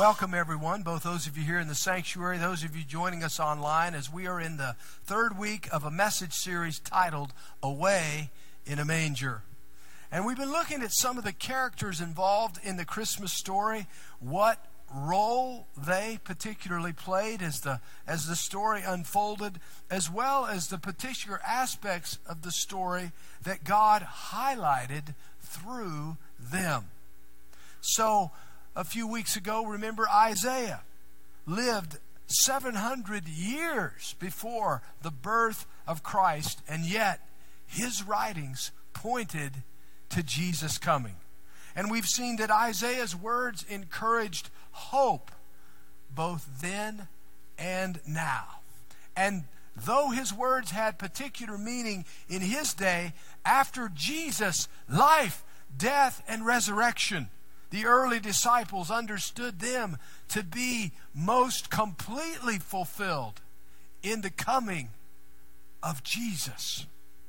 Welcome, everyone, both those of you here in the sanctuary, those of you joining us online, as we are in the third week of a message series titled Away in a Manger. And we've been looking at some of the characters involved in the Christmas story, what role they particularly played as the story unfolded, as well as the particular aspects of the story that God highlighted through them. So, a few weeks ago, remember Isaiah lived 700 years before the birth of Christ, and yet his writings pointed to Jesus coming. And we've seen that Isaiah's words encouraged hope both then and now. And though his words had particular meaning in his day, after Jesus' life, death, and resurrection, the early disciples understood them to be most completely fulfilled in the coming of Jesus.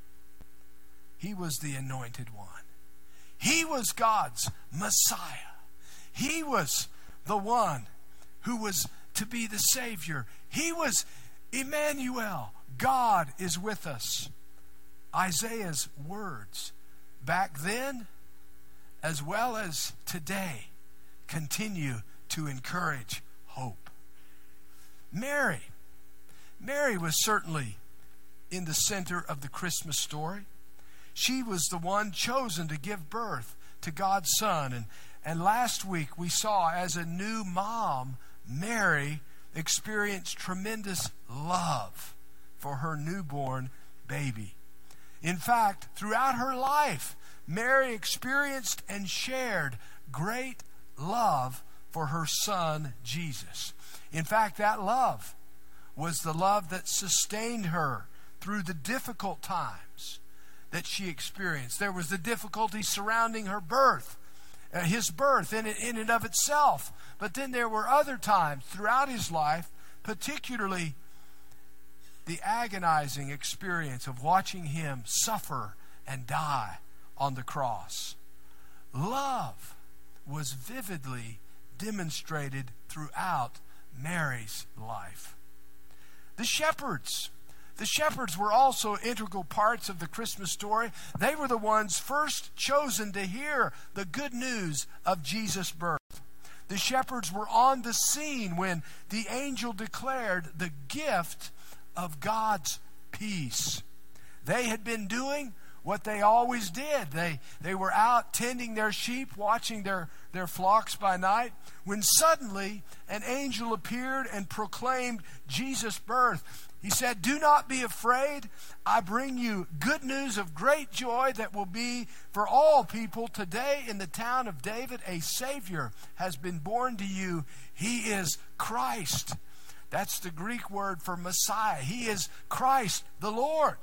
He was the anointed one. He was God's Messiah. He was the one who was to be the Savior. He was Emmanuel. God is with us. Isaiah's words back then, as well as today, continue to encourage hope. Mary was certainly in the center of the Christmas story. She was the one chosen to give birth to God's Son. And last week we saw, as a new mom, Mary experienced tremendous love for her newborn baby. In fact, throughout her life, Mary experienced and shared great love for her son, Jesus. In fact, that love was the love that sustained her through the difficult times that she experienced. There was the difficulty surrounding her birth, his birth in and of itself. But then there were other times throughout his life, particularly the agonizing experience of watching him suffer and die on the cross. Love was vividly demonstrated throughout Mary's life. The shepherds were also integral parts of the Christmas story. They were the ones first chosen to hear the good news of Jesus' birth. The shepherds were on the scene when the angel declared the gift of God's peace. They had been doing what they always did. They were out tending their sheep, watching their flocks by night, when suddenly an angel appeared and proclaimed Jesus' birth. He said, "Do not be afraid. I bring you good news of great joy that will be for all people. Today in the town of David, a Savior has been born to you. He is Christ." That's the Greek word for Messiah. He is Christ the Lord.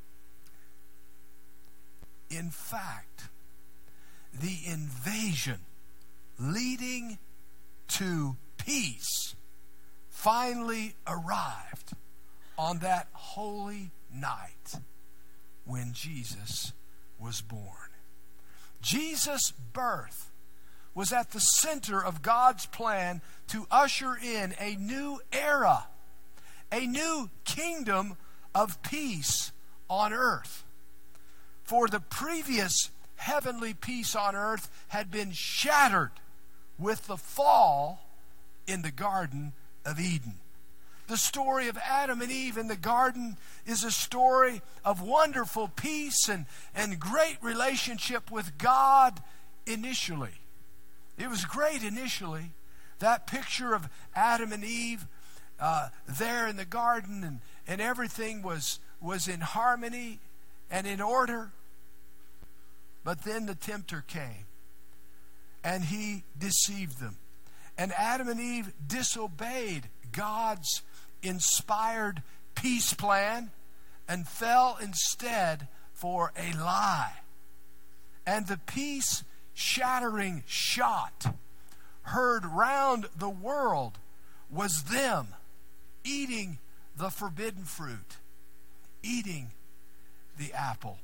In fact, the invasion leading to peace finally arrived on that holy night when Jesus was born. Jesus' birth was at the center of God's plan to usher in a new era, a new kingdom of peace on earth. For the previous heavenly peace on earth had been shattered with the fall in the Garden of Eden. The story of Adam and Eve in the garden is a story of wonderful peace and great relationship with God initially. It was great initially. That picture of Adam and Eve there in the garden, and everything was in harmony and in order. But then the tempter came, and he deceived them. And Adam and Eve disobeyed God's inspired peace plan and fell instead for a lie. And the peace-shattering shot heard round the world was them eating the forbidden fruit, eating the apple.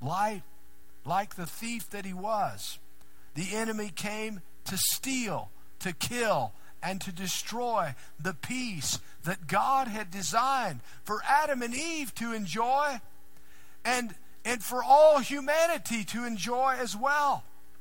Like the thief that he was, the enemy came to steal, to kill and to destroy the peace that God had designed for Adam and Eve to enjoy, and for all humanity to enjoy as well.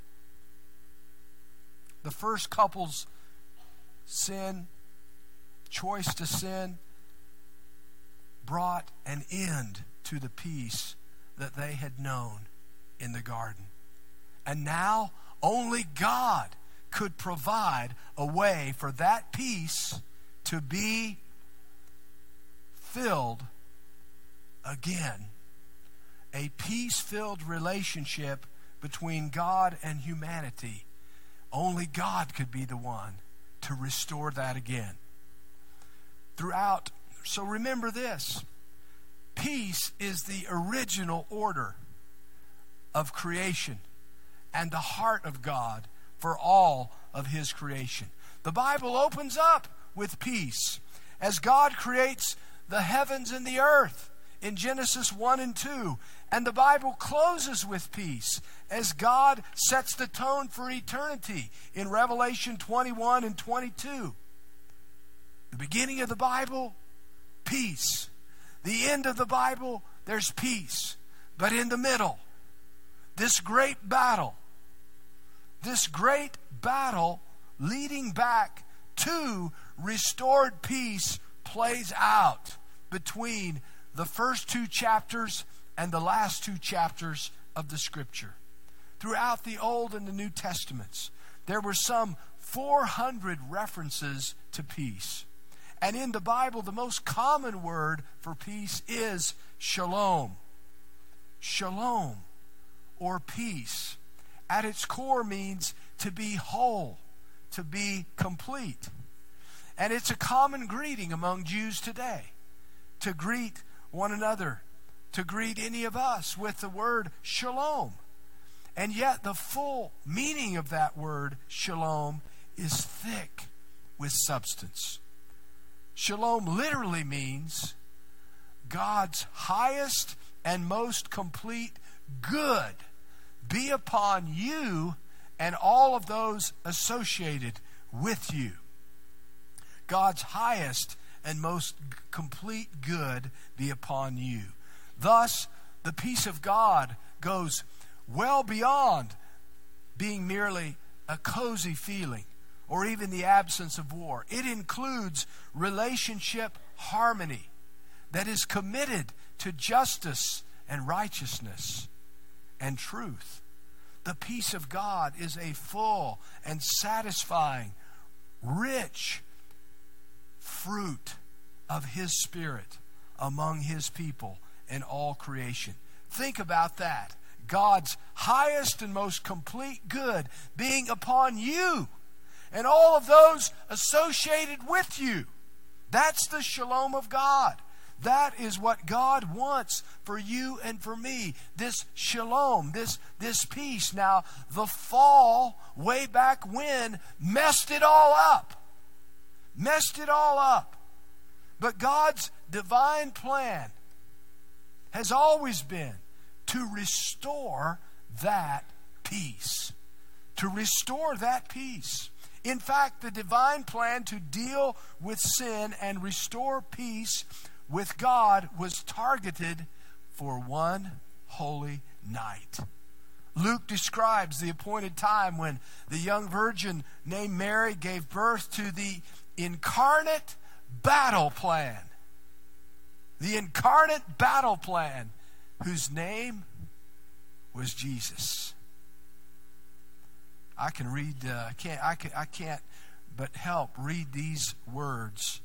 The first couple's sin, choice to sin, brought an end to the peace that they had known in the garden. And now only God could provide a way for that peace to be filled again. A peace-filled relationship between God and humanity. Only God could be the one to restore that again. So remember this. Peace is the original order of creation and the heart of God for all of His creation. The Bible opens up with peace as God creates the heavens and the earth in Genesis 1 and 2. And the Bible closes with peace as God sets the tone for eternity in Revelation 21 and 22. The beginning of the Bible, peace. The end of the Bible, there's peace. But in the middle, this great battle leading back to restored peace plays out between the first two chapters and the last two chapters of the Scripture. Throughout the Old and the New Testaments, there were some 400 references to peace. And in the Bible, the most common word for peace is shalom. Shalom, or peace, at its core means to be whole, to be complete. And it's a common greeting among Jews today, to greet one another, to greet any of us with the word shalom. And yet the full meaning of that word shalom is thick with substance. Shalom literally means God's highest and most complete good be upon you and all of those associated with you. God's highest and most complete good be upon you. Thus, the peace of God goes well beyond being merely a cozy feeling or even the absence of war. It includes relationship harmony that is committed to justice and righteousness and truth. The peace of God is a full and satisfying, rich fruit of His Spirit among His people and all creation. Think about that. God's highest and most complete good being upon you and all of those associated with you. That's the shalom of God. That is what God wants for you and for me. This shalom, this peace. Now, the fall, way back when, messed it all up. Messed it all up. But God's divine plan has always been to restore that peace. To restore that peace. In fact, the divine plan to deal with sin and restore peace with God was targeted for one holy night. Luke describes the appointed time when the young virgin named Mary gave birth to the incarnate battle plan. The incarnate battle plan, whose name was Jesus. I can read. I can't but help read these words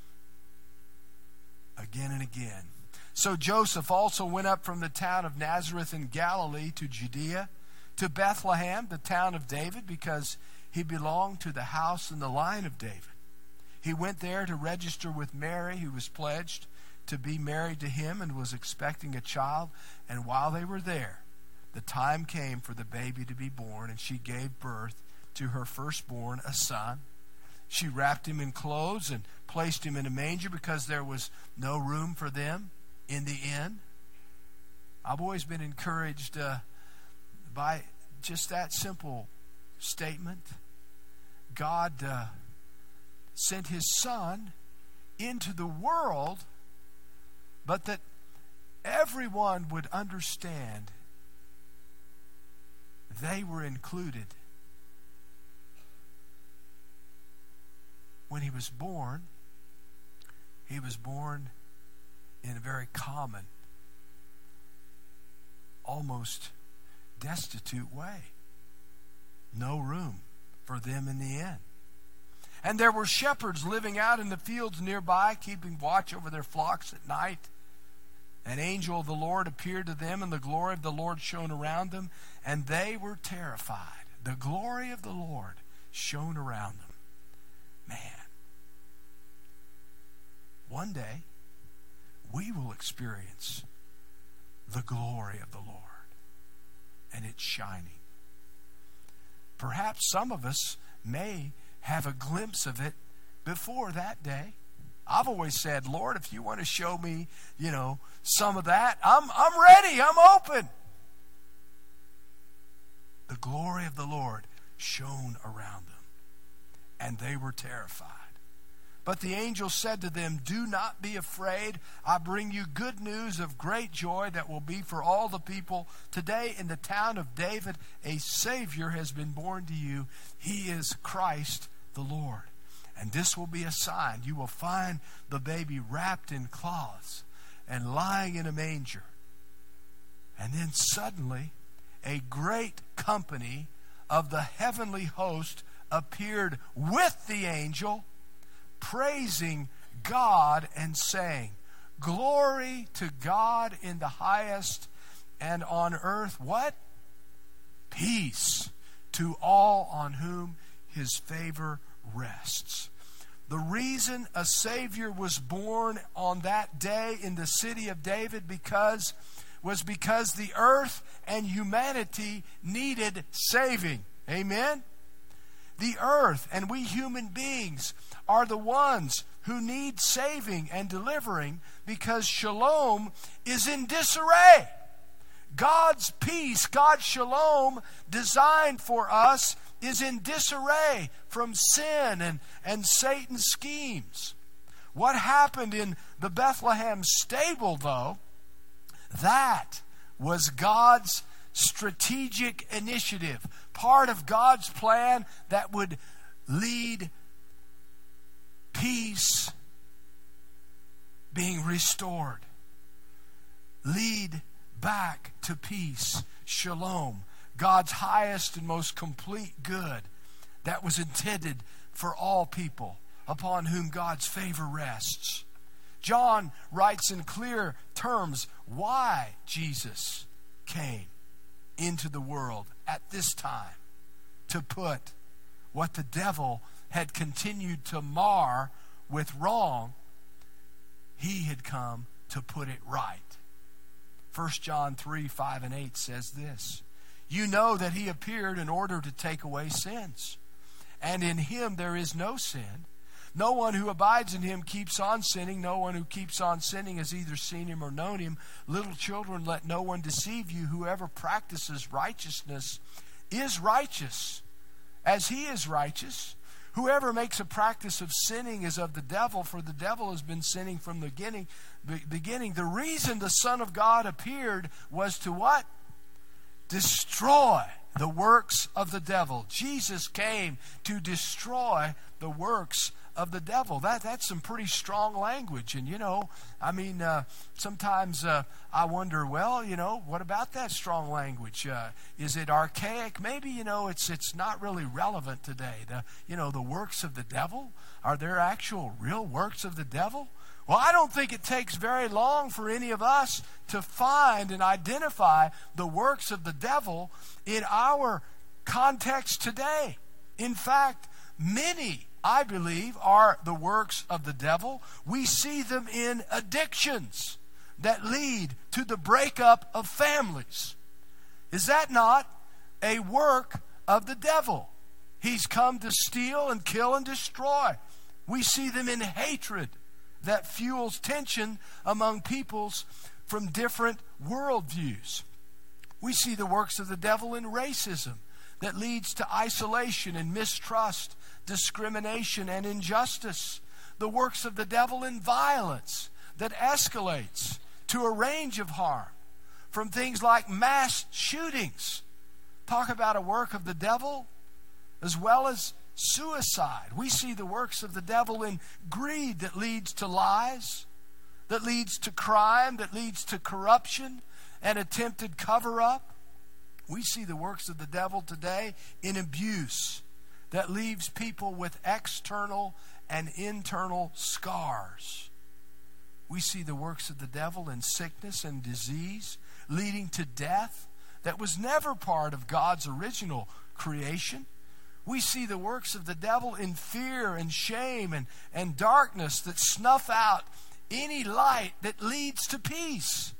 again and again. So Joseph also went up from the town of Nazareth in Galilee to Judea, to Bethlehem, the town of David, because he belonged to the house and the line of David. He went there to register with Mary, who was pledged to be married to him and was expecting a child. And while they were there, the time came for the baby to be born, and she gave birth to her firstborn, a son. She wrapped him in clothes and placed him in a manger because there was no room for them in the inn. I've always been encouraged by just that simple statement. God sent his Son into the world, but that everyone would understand they were included. When he was born in a very common, almost destitute way. No room for them in the inn. And there were shepherds living out in the fields nearby, keeping watch over their flocks at night. An angel of the Lord appeared to them, and the glory of the Lord shone around them, and they were terrified. The glory of the Lord shone around them. Man, one day we will experience the glory of the Lord, and it's shining. Perhaps some of us may have a glimpse of it before that day. I've always said, Lord, if you want to show me, some of that, I'm ready, I'm open. The glory of the Lord shone around them, and they were terrified. But the angel said to them, "Do not be afraid. I bring you good news of great joy that will be for all the people. Today in the town of David, a Savior has been born to you. He is Christ the Lord. And this will be a sign. You will find the baby wrapped in cloths and lying in a manger." And then suddenly, a great company of the heavenly host appeared with the angel, praising God and saying, "Glory to God in the highest, and on earth," what? "Peace to all on whom his favor rests." The reason a Savior was born on that day in the city of David was because the earth and humanity needed saving. Amen? The earth and we human beings are the ones who need saving and delivering, because shalom is in disarray. God's peace, God's shalom designed for us, is in disarray from sin and Satan's schemes. What happened in the Bethlehem stable, though, that was God's strategic initiative, part of God's plan that would lead peace being restored, lead back to peace, shalom, God's highest and most complete good that was intended for all people upon whom God's favor rests. John writes in clear terms why Jesus came into the world at this time, to put what the devil had continued to mar with wrong. He had come to put it right. 1 John 3, 5 and 8 says this: "You know that he appeared in order to take away sins, and in him there is no sin. No one who abides in him keeps on sinning. No one who keeps on sinning has either seen him or known him. Little children, let no one deceive you. Whoever practices righteousness is righteous, as he is righteous. Whoever makes a practice of sinning is of the devil, for the devil has been sinning from the beginning." The reason the Son of God appeared was to what? Destroy the works of the devil. Jesus came to destroy the works of the devil. That's some pretty strong language. And sometimes I wonder, what about that strong language? Is it archaic? Maybe, it's not really relevant today. The works of the devil, are there actual real works of the devil? Well, I don't think it takes very long for any of us to find and identify the works of the devil in our context today. In fact, many, I believe, are the works of the devil. We see them in addictions that lead to the breakup of families. Is that not a work of the devil? He's come to steal and kill and destroy. We see them in hatred that fuels tension among peoples from different worldviews. We see the works of the devil in racism that leads to isolation and mistrust, discrimination and injustice. The works of the devil in violence that escalates to a range of harm, from things like mass shootings. Talk about a work of the devil, as well as suicide. We see the works of the devil in greed that leads to lies, that leads to crime, that leads to corruption and attempted cover-up. We see the works of the devil today in abuse that leaves people with external and internal scars. We see the works of the devil in sickness and disease, leading to death that was never part of God's original creation. We see the works of the devil in fear and shame and darkness that snuff out any light that leads to peace.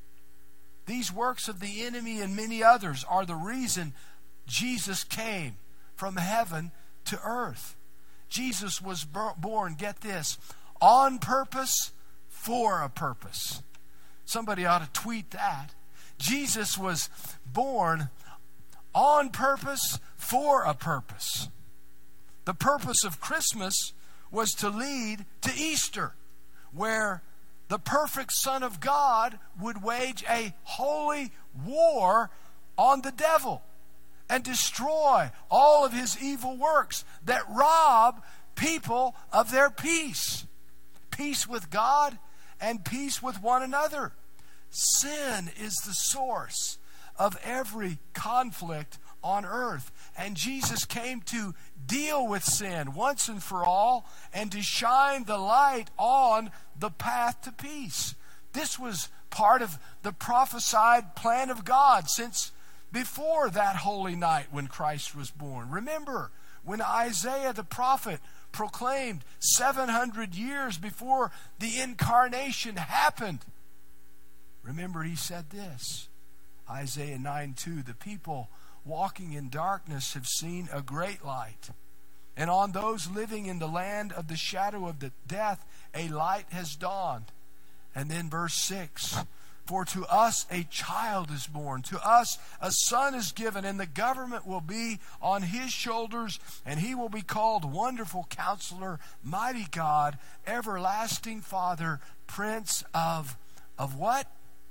These works of the enemy and many others are the reason Jesus came from heaven to earth. Jesus was born, get this, on purpose, for a purpose. Somebody ought to tweet that. Jesus was born on purpose, for a purpose. The purpose of Christmas was to lead to Easter, where the perfect Son of God would wage a holy war on the devil and destroy all of his evil works that rob people of their peace. Peace with God and peace with one another. Sin is the source of every conflict on earth. And Jesus came to deal with sin once and for all and to shine the light on the path to peace. This was part of the prophesied plan of God since before that holy night when Christ was born. Remember when Isaiah the prophet proclaimed 700 years before the incarnation happened. Remember, he said this, Isaiah 9:2, the people walking in darkness have seen a great light. And on those living in the land of the shadow of the death, a light has dawned. And then verse 6, for to us a child is born, to us a son is given, and the government will be on his shoulders, and he will be called Wonderful Counselor, Mighty God, Everlasting Father, Prince of what?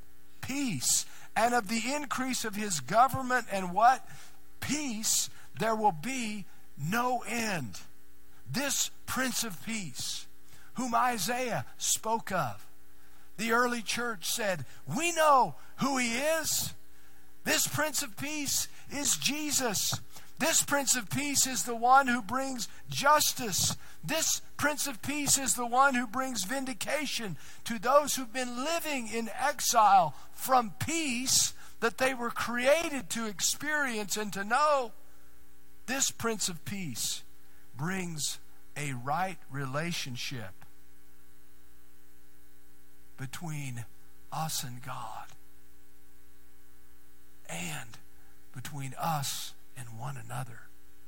Peace. And of the increase of his government and what? Peace, there will be no end. This Prince of Peace, whom Isaiah spoke of, the early church said, we know who he is. This Prince of Peace is Jesus. This Prince of Peace is the one who brings justice. This Prince of Peace is the one who brings vindication to those who've been living in exile from peace that they were created to experience and to know. This Prince of Peace brings a right relationship between us and God, and between us and one another.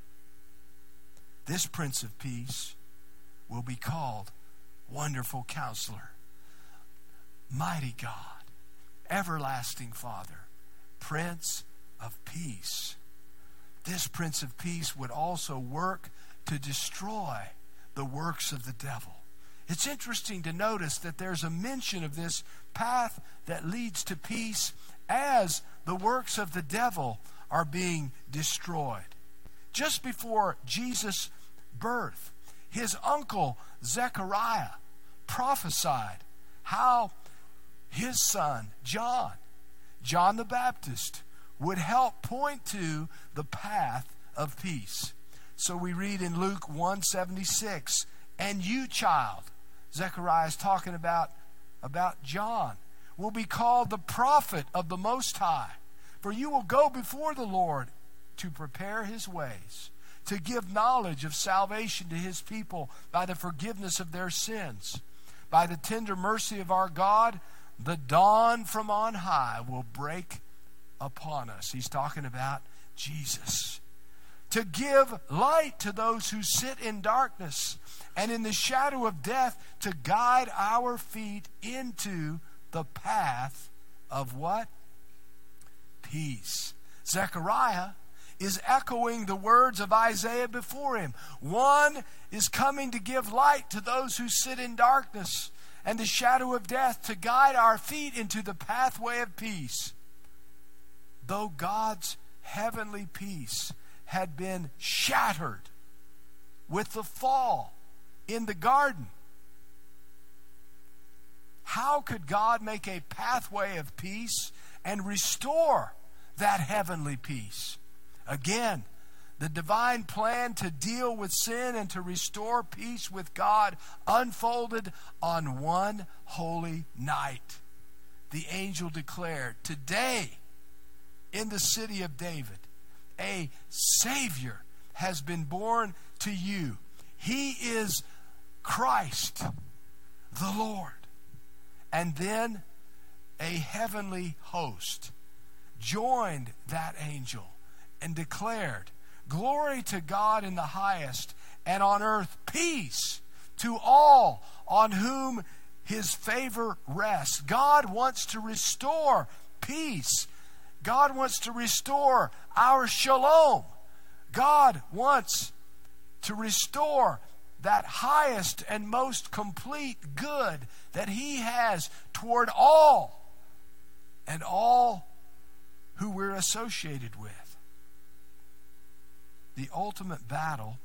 This Prince of Peace will be called Wonderful Counselor, Mighty God, Everlasting Father, Prince of Peace. This Prince of Peace would also work to destroy the works of the devil. It's interesting to notice that there's a mention of this path that leads to peace as the works of the devil are being destroyed. Just before Jesus' birth, his uncle Zechariah prophesied how his son John the Baptist, would help point to the path of peace. So we read in Luke 1:76, and you, child, Zechariah is talking about John, will be called the prophet of the Most High. For you will go before the Lord to prepare his ways, to give knowledge of salvation to his people by the forgiveness of their sins. By the tender mercy of our God, the dawn from on high will break upon us. He's talking about Jesus. To give light to those who sit in darkness and in the shadow of death, to guide our feet into the path of what? Peace. Zechariah is echoing the words of Isaiah before him. One is coming to give light to those who sit in darkness and the shadow of death, to guide our feet into the pathway of peace. Though God's heavenly peace had been shattered with the fall in the garden, how could God make a pathway of peace and restore that heavenly peace? Again, the divine plan to deal with sin and to restore peace with God unfolded on one holy night. The angel declared, "Today, in the city of David, a Savior has been born to you. He is Christ the Lord." And then a heavenly host joined that angel and declared, "Glory to God in the highest, and on earth peace to all on whom his favor rests." God wants to restore peace. God wants to restore our shalom. God wants to restore that highest and most complete good that he has toward all and all who we're associated with. The ultimate battle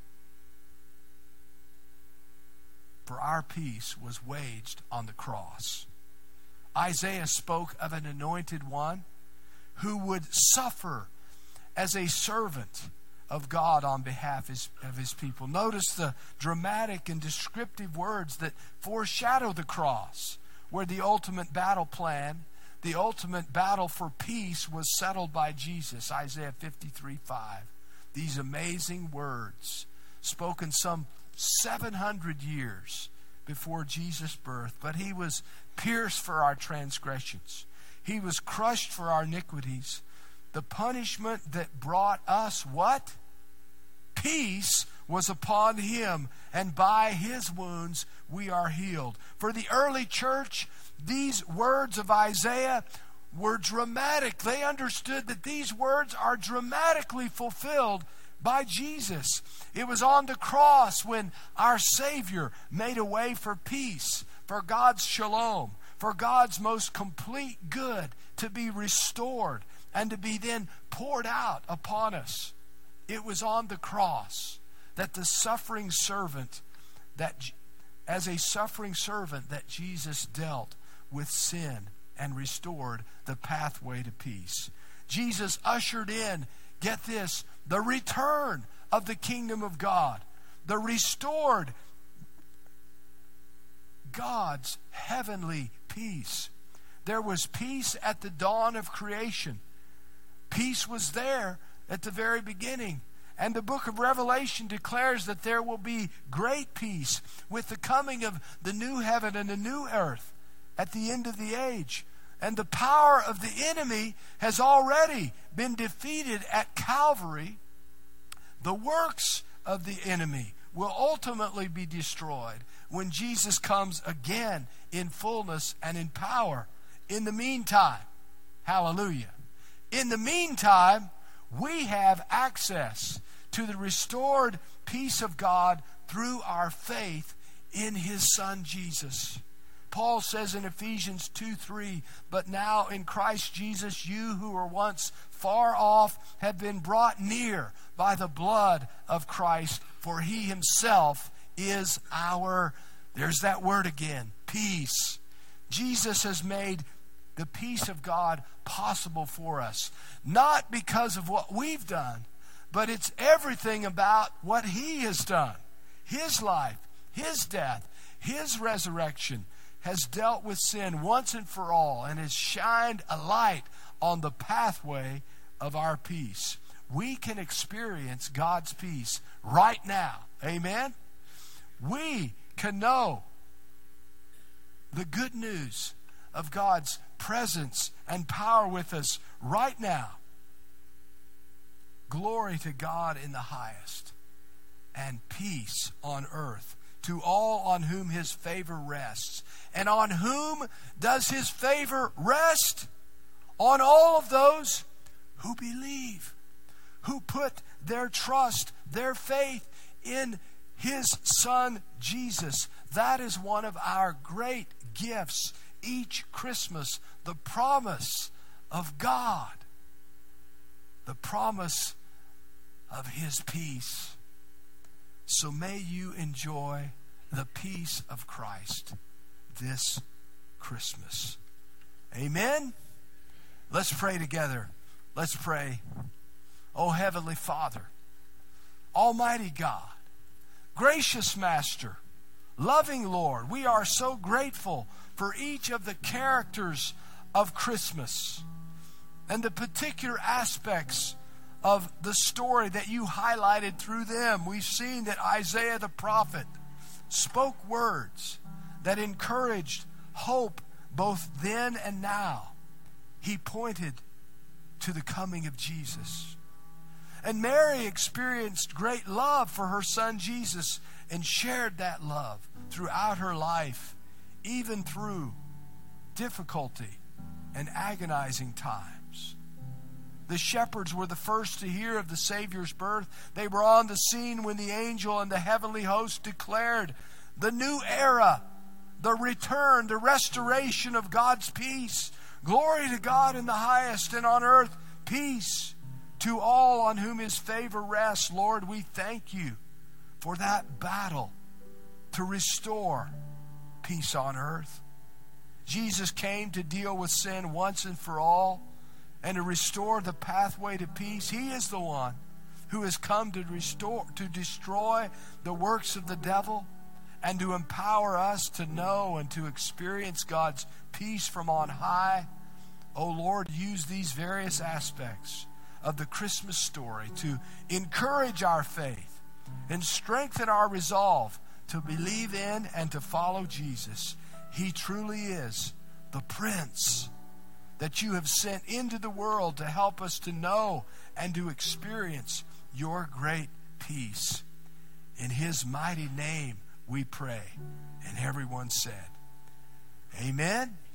for our peace was waged on the cross. Isaiah spoke of an anointed one who would suffer as a servant of God on behalf of his people. Notice the dramatic and descriptive words that foreshadow the cross, where the ultimate battle plan, the ultimate battle for peace was settled by Jesus. Isaiah 53:5. These amazing words, spoken some 700 years before Jesus' birth. "But he was pierced for our transgressions. He was crushed for our iniquities. The punishment that brought us" what? "Peace was upon him, and by his wounds we are healed." For the early church, these words of Isaiah were dramatic. They understood that these words are dramatically fulfilled by Jesus. It was on the cross when our Savior made a way for peace, for God's shalom, for God's most complete good to be restored and to be then poured out upon us. It was on the cross that the suffering servant, as a suffering servant, that Jesus dealt with sin and restored the pathway to peace. Jesus ushered in, get this, the return of the kingdom of God, the restored God's heavenly peace. There was peace at the dawn of creation. Peace was there at the very beginning. And the book of Revelation declares that there will be great peace with the coming of the new heaven and the new earth at the end of the age. And the power of the enemy has already been defeated at Calvary. The works of the enemy will ultimately be destroyed when Jesus comes again in fullness and in power. In the meantime, hallelujah, in the meantime, we have access to the restored peace of God through our faith in his Son Jesus. Paul says in Ephesians 2:3, "But now in Christ Jesus, you who were once far off have been brought near by the blood of Christ, for he himself is our," there's that word again, peace. Jesus has made the peace of God possible for us, not because of what we've done, but it's everything about what he has done. His life, his death, his resurrection has dealt with sin once and for all and has shined a light on the pathway of our peace. We can experience God's peace right now. Amen? We can know the good news of God's presence and power with us right now. Glory to God in the highest, and peace on earth to all on whom his favor rests. And on whom does his favor rest? On all of those who believe, who put their trust, their faith in his Son, Jesus. That is one of our great gifts each Christmas, the promise of God, the promise of his peace. So may you enjoy the peace of Christ this Christmas. Amen? Let's pray together. Let's pray. Oh, Heavenly Father, Almighty God, gracious Master, loving Lord, we are so grateful for each of the characters of Christmas and the particular aspects of the story that you highlighted through them. We've seen that Isaiah the prophet spoke words that encouraged hope both then and now. He pointed to the coming of Jesus. And Mary experienced great love for her son Jesus and shared that love throughout her life, even through difficulty and agonizing times. The shepherds were the first to hear of the Savior's birth. They were on the scene when the angel and the heavenly host declared the new era, the return, the restoration of God's peace. Glory to God in the highest, and on earth peace to all on whom his favor rests. Lord, we thank you for that battle to restore peace on earth. Jesus came to deal with sin once and for all and to restore the pathway to peace. He is the one who has come to destroy the works of the devil and to empower us to know and to experience God's peace from on high. Oh Lord, use these various aspects of the Christmas story to encourage our faith and strengthen our resolve to believe in and to follow Jesus. He truly is the Prince that you have sent into the world to help us to know and to experience your great peace. In his mighty name we pray. And everyone said, Amen.